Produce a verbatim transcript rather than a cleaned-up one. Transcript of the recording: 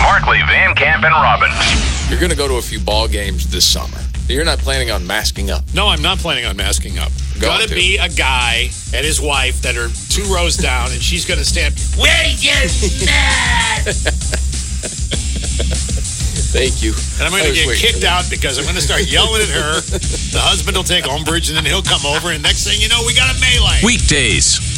Markley, Van Camp, and Robbins. You're going to go to a few ball games this summer. You're not planning on masking up. No, I'm not planning on masking up. Going Gotta to. be a guy and his wife that are two rows down, and she's gonna stand. Where's your man? Thank you. And I'm I gonna was get waiting kicked for that. out because I'm gonna start yelling at her. The husband will take umbrage, and then he'll come over, and next thing you know, we got a melee. Weekdays